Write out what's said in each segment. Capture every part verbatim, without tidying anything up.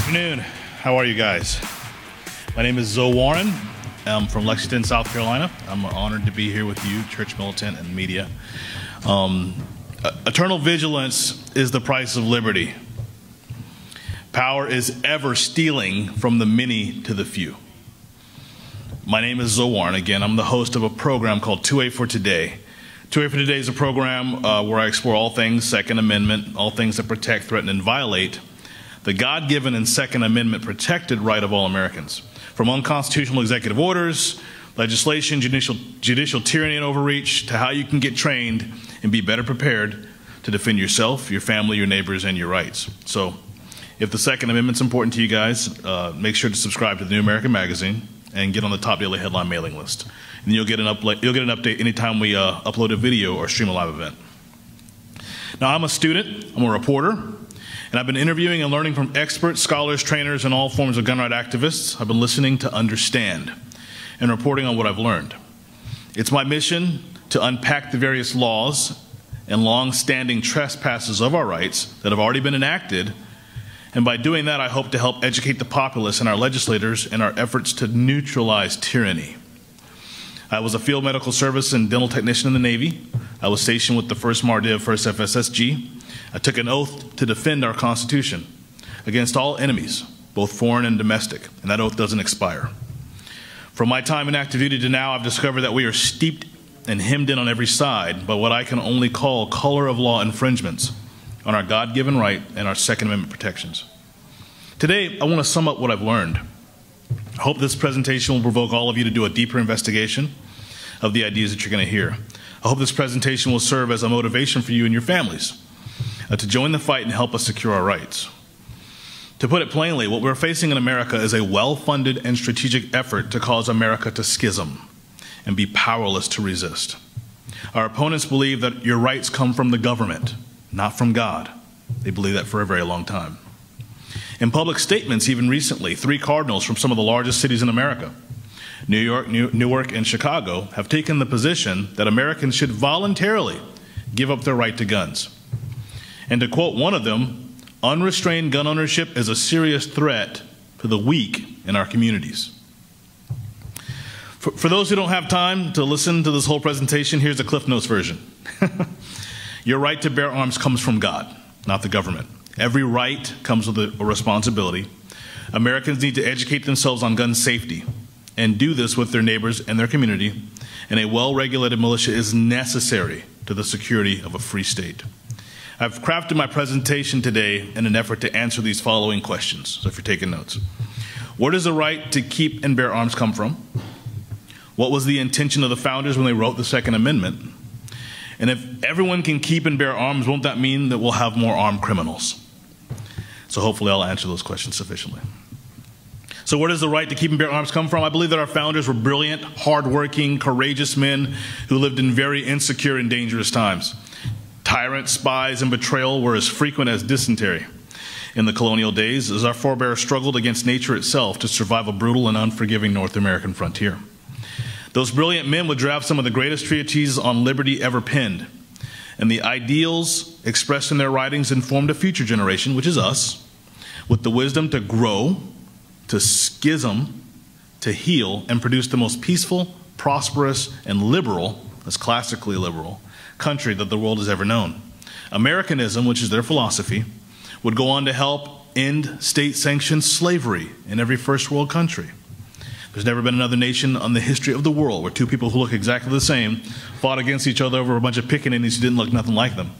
afternoon. How are you guys? My name is Zoe Warren. I'm from Lexington, South Carolina. I'm honored to be here with you, church militant and media. Um, eternal vigilance is the price of liberty. Power is ever stealing from the many to the few. My name is Zoe Warren. Again, I'm the host of a program called two A for Today. two A for Today is a program uh, where I explore all things Second Amendment, all things that protect, threaten, and violate the God-given and Second Amendment protected right of all Americans. From unconstitutional executive orders, legislation, judicial, judicial tyranny and overreach, to how you can get trained and be better prepared to defend yourself, your family, your neighbors, and your rights. So if the Second Amendment's important to you guys, uh, make sure to subscribe to the New American Magazine and get on the Top Daily Headline mailing list. And you'll get an, upla- you'll get an update anytime we uh, upload a video or stream a live event. Now, I'm a student, I'm a reporter, and I've been interviewing and learning from experts, scholars, trainers, and all forms of gun right activists. I've been listening to understand and reporting on what I've learned. It's my mission to unpack the various laws and long-standing trespasses of our rights that have already been enacted, and by doing that, I hope to help educate the populace and our legislators in our efforts to neutralize tyranny. I was a field medical service and dental technician in the Navy. I was stationed with the first MARDIV, first F S S G. I took an oath to defend our Constitution against all enemies, both foreign and domestic, and that oath doesn't expire. From my time in active duty to now, I've discovered that we are steeped and hemmed in on every side by what I can only call color of law infringements on our God-given right and our Second Amendment protections. Today, I want to sum up what I've learned. I hope this presentation will provoke all of you to do a deeper investigation of the ideas that you're going to hear. I hope this presentation will serve as a motivation for you and your families uh, to join the fight and help us secure our rights. To put it plainly, what we're facing in America is a well-funded and strategic effort to cause America to schism and be powerless to resist. Our opponents believe that your rights come from the government, not from God. They believe that for a very long time. In public statements, even recently, three cardinals from some of the largest cities in America, New York, New Newark, and Chicago, have taken the position that Americans should voluntarily give up their right to guns. And to quote one of them, unrestrained gun ownership is a serious threat to the weak in our communities. For, for those who don't have time to listen to this whole presentation, here's the Cliff Notes version. Your right to bear arms comes from God, not the government. Every right comes with a responsibility. Americans need to educate themselves on gun safety and do this with their neighbors and their community, and a well-regulated militia is necessary to the security of a free state. I've crafted my presentation today in an effort to answer these following questions, so if you're taking notes. Where does the right to keep and bear arms come from? What was the intention of the founders when they wrote the Second Amendment? And if everyone can keep and bear arms, won't that mean that we'll have more armed criminals? So hopefully I'll answer those questions sufficiently. So where does the right to keep and bear arms come from? I believe that our founders were brilliant, hardworking, courageous men who lived in very insecure and dangerous times. Tyrants, spies, and betrayal were as frequent as dysentery in the colonial days as our forebears struggled against nature itself to survive a brutal and unforgiving North American frontier. Those brilliant men would draft some of the greatest treatises on liberty ever penned, and the ideals expressed in their writings informed a future generation, which is us, with the wisdom to grow, to schism, to heal, and produce the most peaceful, prosperous, and liberal, as classically liberal, country that the world has ever known. Americanism, which is their philosophy, would go on to help end state-sanctioned slavery in every first world country. There's never been another nation on the history of the world where two people who look exactly the same fought against each other over a bunch of pickaninnies who didn't look nothing like them.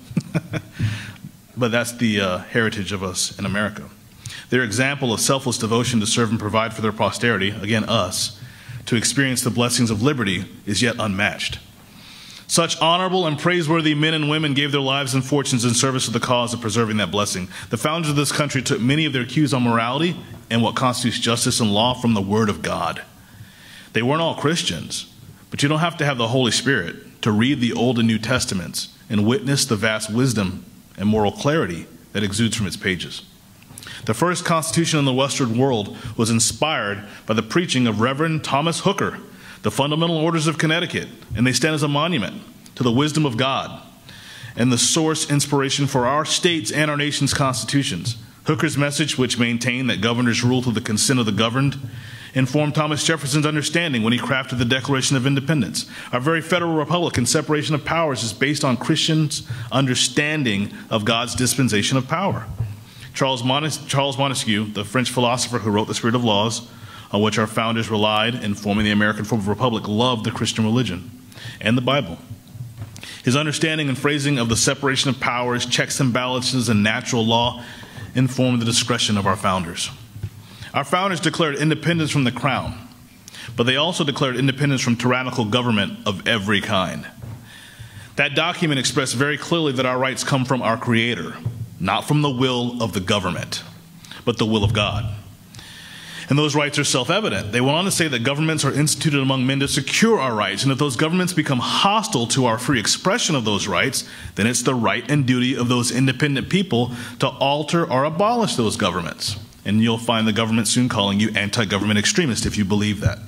But that's the uh, heritage of us in America. Their example of selfless devotion to serve and provide for their posterity, again us, to experience the blessings of liberty is yet unmatched. Such honorable and praiseworthy men and women gave their lives and fortunes in service to the cause of preserving that blessing. The founders of this country took many of their cues on morality and what constitutes justice and law from the Word of God. They weren't all Christians, but you don't have to have the Holy Spirit to read the Old and New Testaments and witness the vast wisdom and moral clarity that exudes from its pages. The first constitution in the Western world was inspired by the preaching of Reverend Thomas Hooker, the Fundamental Orders of Connecticut, and they stand as a monument to the wisdom of God and the source inspiration for our states and our nation's constitutions. Hooker's message, which maintained that governors rule through the consent of the governed, informed Thomas Jefferson's understanding when he crafted the Declaration of Independence. Our very federal republic and separation of powers is based on Christians' understanding of God's dispensation of power. Charles, Montesquieu, Charles Montesquieu, the French philosopher who wrote The Spirit of Laws, on which our founders relied in forming the American form of republic, loved the Christian religion and the Bible. His understanding and phrasing of the separation of powers, checks and balances, and natural law informed the discretion of our founders. Our founders declared independence from the crown, but they also declared independence from tyrannical government of every kind. That document expressed very clearly that our rights come from our Creator, not from the will of the government, but the will of God. And those rights are self-evident. They went on to say that governments are instituted among men to secure our rights, and if those governments become hostile to our free expression of those rights, then it's the right and duty of those independent people to alter or abolish those governments. And you'll find the government soon calling you anti-government extremist if you believe that.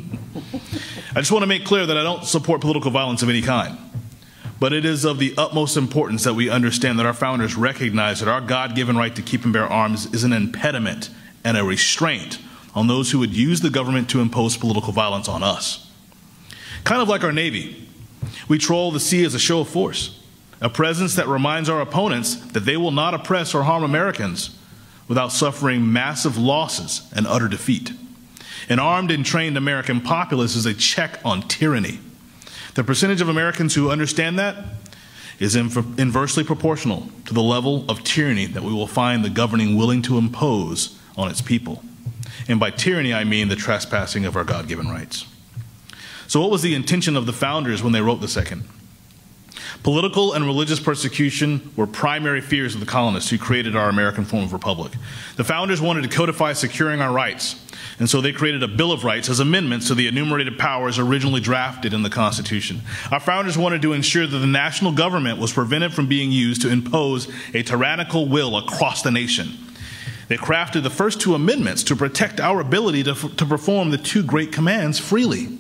I just want to make clear that I don't support political violence of any kind. But it is of the utmost importance that we understand that our founders recognize that our God-given right to keep and bear arms is an impediment and a restraint on those who would use the government to impose political violence on us. Kind of like our Navy, we troll the sea as a show of force, a presence that reminds our opponents that they will not oppress or harm Americans without suffering massive losses and utter defeat. An armed and trained American populace is a check on tyranny. The percentage of Americans who understand that is inversely proportional to the level of tyranny that we will find the governing willing to impose on its people. And by tyranny, I mean the trespassing of our God-given rights. So what was the intention of the founders when they wrote the Second? Political and religious persecution were primary fears of the colonists who created our American form of republic. The founders wanted to codify securing our rights, and so they created a Bill of Rights as amendments to the enumerated powers originally drafted in the Constitution. Our founders wanted to ensure that the national government was prevented from being used to impose a tyrannical will across the nation. They crafted the first two amendments to protect our ability to, to perform the two great commands freely.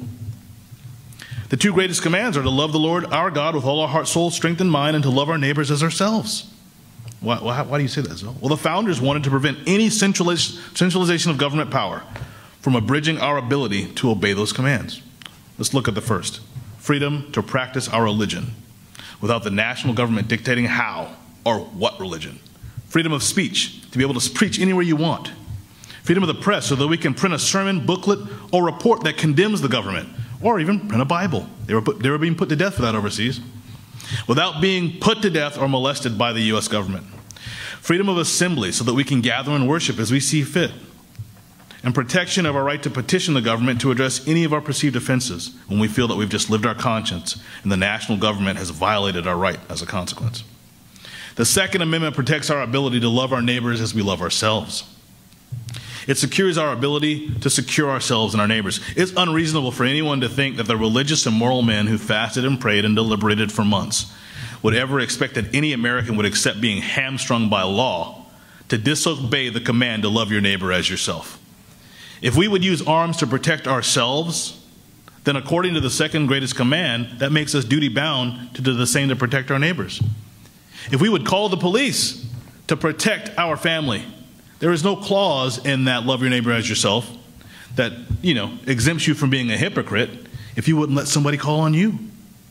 The two greatest commands are to love the Lord our God with all our heart, soul, strength, and mind, and to love our neighbors as ourselves. Why, why, why do you say that, Zoe? Well, the founders wanted to prevent any centralization of government power from abridging our ability to obey those commands. Let's look at the first. Freedom to practice our religion without the national government dictating how or what religion. Freedom of speech, to be able to preach anywhere you want. Freedom of the press, so that we can print a sermon, booklet, or report that condemns the government, or even print a Bible. They were, put, they were being put to death for that overseas, without being put to death or molested by the U S government. Freedom of assembly, so that we can gather and worship as we see fit. And protection of our right to petition the government to address any of our perceived offenses when we feel that we've just lived our conscience and the national government has violated our right as a consequence. The Second Amendment protects our ability to love our neighbors as we love ourselves. It secures our ability to secure ourselves and our neighbors. It's unreasonable for anyone to think that the religious and moral men who fasted and prayed and deliberated for months would ever expect that any American would accept being hamstrung by law to disobey the command to love your neighbor as yourself. If we would use arms to protect ourselves, then according to the second greatest command, that makes us duty-bound to do the same to protect our neighbors. If we would call the police to protect our family, there is no clause in that love your neighbor as yourself that, you know, exempts you from being a hypocrite if you wouldn't let somebody call on you.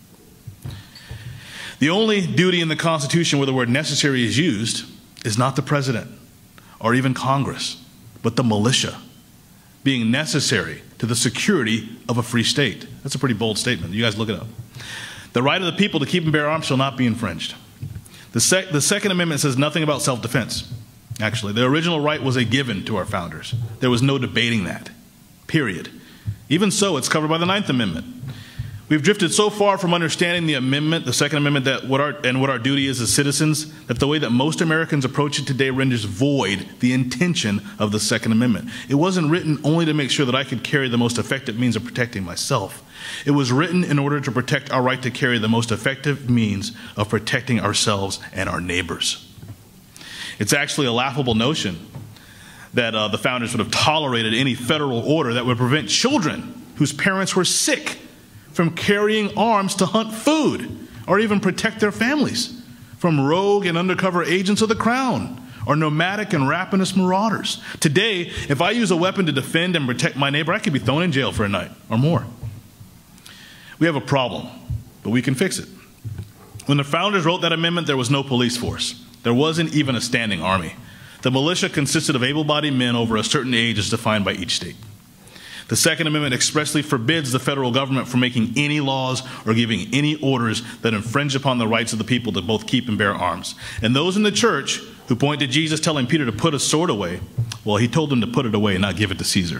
The only duty in the Constitution where the word necessary is used is not the president or even Congress, but the militia, being necessary to the security of a free state. That's a pretty bold statement. You guys look it up. The right of the people to keep and bear arms shall not be infringed. The, sec the Second Amendment says nothing about self-defense. Actually, the original right was a given to our founders. There was no debating that, period. Even so, it's covered by the Ninth Amendment. We've drifted so far from understanding the amendment, the Second Amendment, that what our, and what our duty is as citizens, that the way that most Americans approach it today renders void the intention of the Second Amendment. It wasn't written only to make sure that I could carry the most effective means of protecting myself. It was written in order to protect our right to carry the most effective means of protecting ourselves and our neighbors. It's actually a laughable notion that uh, the founders would have tolerated any federal order that would prevent children whose parents were sick from carrying arms to hunt food or even protect their families from rogue and undercover agents of the crown are nomadic and rapacious marauders. Today, if I use a weapon to defend and protect my neighbor, I could be thrown in jail for a night or more. We have a problem, but we can fix it. When the founders wrote that amendment, there was no police force. There wasn't even a standing army. The militia consisted of able-bodied men over a certain age as defined by each state. The Second Amendment expressly forbids the federal government from making any laws or giving any orders that infringe upon the rights of the people to both keep and bear arms. And those in the church who point to Jesus telling Peter to put his sword away, well, he told them to put it away and not give it to Caesar.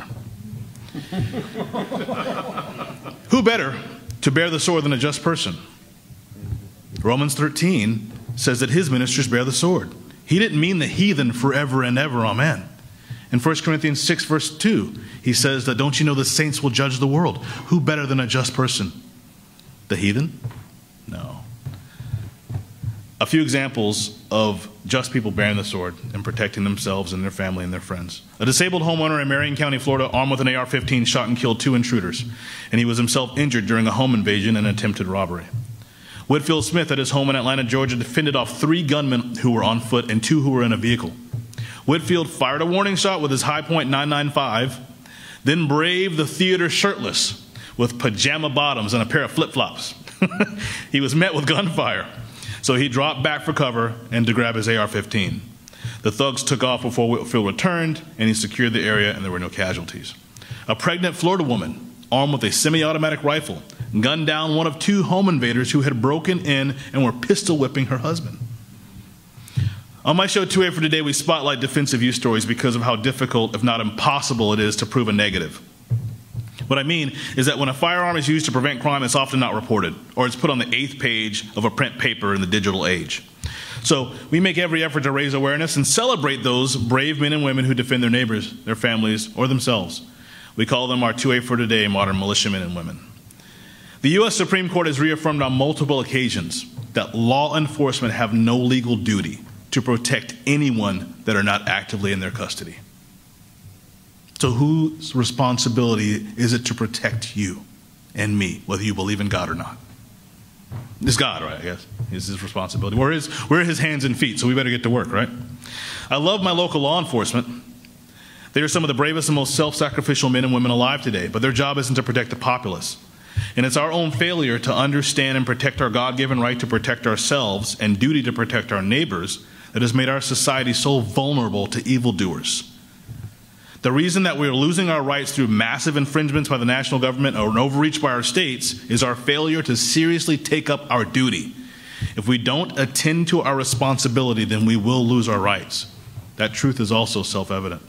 Who better to bear the sword than a just person? Romans thirteen says that his ministers bear the sword. He didn't mean the heathen forever and ever, amen. In First Corinthians six, verse two, he says that, don't you know the saints will judge the world? Who better than a just person? The heathen? No. A few examples of just people bearing the sword and protecting themselves and their family and their friends. A disabled homeowner in Marion County, Florida, armed with an A R fifteen, shot and killed two intruders, and he was himself injured during a home invasion and attempted robbery. Whitfield Smith at his home in Atlanta, Georgia, defended off three gunmen who were on foot and two who were in a vehicle. Whitfield fired a warning shot with his High Point nine ninety-five, then braved the theater shirtless with pajama bottoms and a pair of flip-flops. He was met with gunfire, so he dropped back for cover and to grab his A R fifteen. The thugs took off before Whitfield returned, and he secured the area, and there were no casualties. A pregnant Florida woman, armed with a semi-automatic rifle, gunned down one of two home invaders who had broken in and were pistol whipping her husband. On my show two A for Today, we spotlight defensive use stories because of how difficult, if not impossible, it is to prove a negative. What I mean is that when a firearm is used to prevent crime, it's often not reported, or it's put on the eighth page of a print paper in the digital age. So we make every effort to raise awareness and celebrate those brave men and women who defend their neighbors, their families, or themselves. We call them our two A for Today modern militiamen and women. The U S Supreme Court has reaffirmed on multiple occasions that law enforcement have no legal duty to protect anyone that are not actively in their custody. So whose responsibility is it to protect you and me, whether you believe in God or not? It's God, right, I guess. It's his responsibility. We're his, we're his hands and feet, so we better get to work, right? I love my local law enforcement. They are some of the bravest and most self-sacrificial men and women alive today, but their job isn't to protect the populace. And it's our own failure to understand and protect our God-given right to protect ourselves and duty to protect our neighbors that has made our society so vulnerable to evildoers. The reason that we are losing our rights through massive infringements by the national government or an overreach by our states is our failure to seriously take up our duty. If we don't attend to our responsibility, then we will lose our rights. That truth is also self-evident.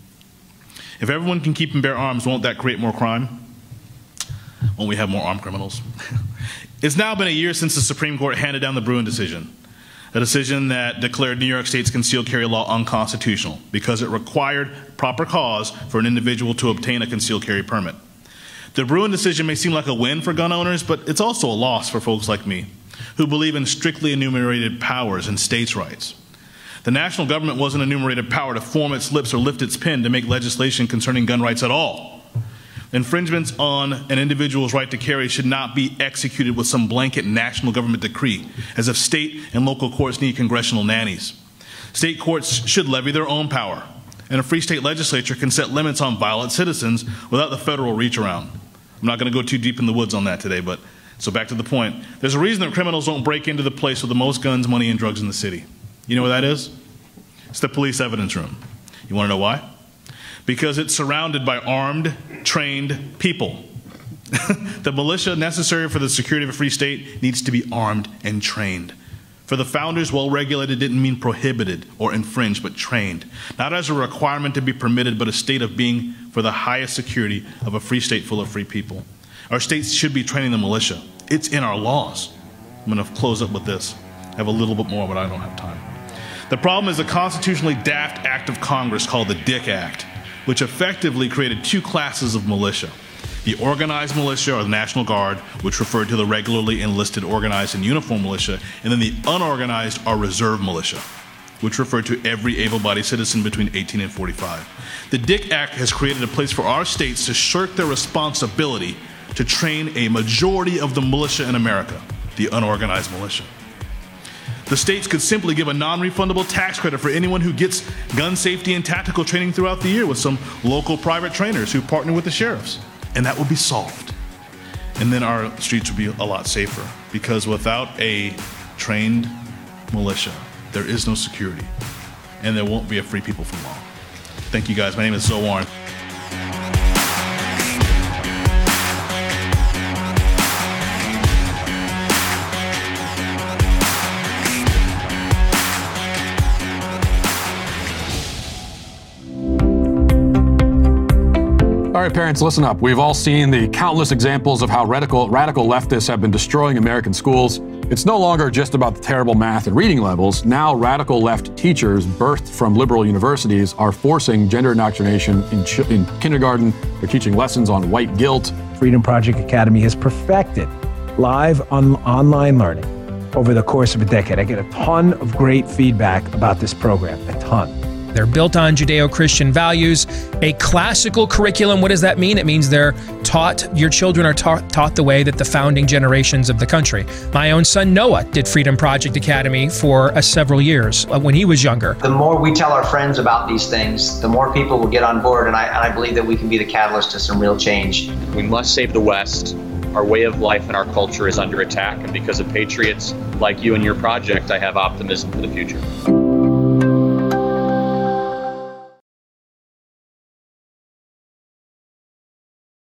If everyone can keep and bear arms, won't that create more crime? Won't we have more armed criminals? It's now been a year since the Supreme Court handed down the Bruen decision, a decision that declared New York State's concealed carry law unconstitutional because it required proper cause for an individual to obtain a concealed carry permit. The Bruen decision may seem like a win for gun owners, but it's also a loss for folks like me who believe in strictly enumerated powers and states' rights. The national government wasn't enumerated power to form its lips or lift its pen to make legislation concerning gun rights at all. Infringements on an individual's right to carry should not be executed with some blanket national government decree, as if state and local courts need congressional nannies. State courts should levy their own power, and a free state legislature can set limits on violent citizens without the federal reach around. I'm not going to go too deep in the woods on that today, but so back to the point. There's a reason that criminals don't break into the place with the most guns, money, and drugs in the city. You know where that is? It's the police evidence room. You want to know why? Because it's surrounded by armed, trained people. The militia necessary for the security of a free state needs to be armed and trained. For the founders, well-regulated didn't mean prohibited or infringed, but trained. Not as a requirement to be permitted, but a state of being for the highest security of a free state full of free people. Our states should be training the militia. It's in our laws. I'm going to close up with this. I have a little bit more, but I don't have time. The problem is a constitutionally daft act of Congress called the Dick Act, which effectively created two classes of militia. The organized militia, or the National Guard, which referred to the regularly enlisted, organized, and uniformed militia, and then the unorganized, or reserve militia, which referred to every able-bodied citizen between eighteen and forty-five. The Dick Act has created a place for our states to shirk their responsibility to train a majority of the militia in America, the unorganized militia. The states could simply give a non-refundable tax credit for anyone who gets gun safety and tactical training throughout the year with some local private trainers who partner with the sheriffs. And that would be solved. And then our streets would be a lot safer, because without a trained militia, there is no security, and there won't be a free people for long. Thank you guys. My name is Zoe Warren. All right, parents, listen up. We've all seen the countless examples of how radical, radical leftists have been destroying American schools. It's no longer just about the terrible math and reading levels. Now, radical left teachers birthed from liberal universities are forcing gender indoctrination in, ch- in kindergarten. They're teaching lessons on white guilt. Freedom Project Academy has perfected live on online learning over the course of a decade. I get a ton of great feedback about this program, a ton. They're built on Judeo-Christian values, a classical curriculum. What does that mean? It means they're taught, your children are taught, taught the way that the founding generations of the country. My own son Noah did Freedom Project Academy for uh, several years uh, when he was younger. The more we tell our friends about these things, the more people will get on board, and I, and I believe that we can be the catalyst to some real change. We must save the West. Our way of life and our culture is under attack, and because of patriots like you and your project, I have optimism for the future.